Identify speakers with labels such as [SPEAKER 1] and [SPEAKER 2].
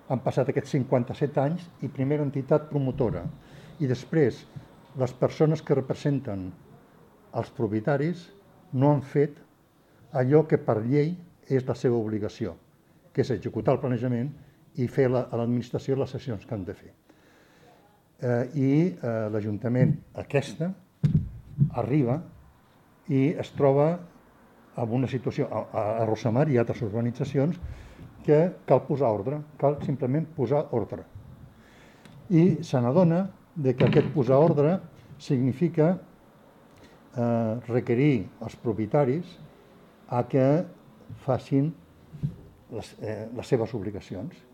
[SPEAKER 1] han passat aquests 57 anys i primera entitat promotora i després les persones que representen els propietaris no han fet allò que per llei és la seva obligació, que és executar el planejament i fer a l'administració les sessions que han de fer. L'Ajuntament aquesta arriba i es troba en una situació a Rossamar i altres urbanitzacions que cal posar ordre, cal simplement posar ordre. I se n'adona que aquest posar ordre significa requerir als propietaris a que facin les seves obligacions.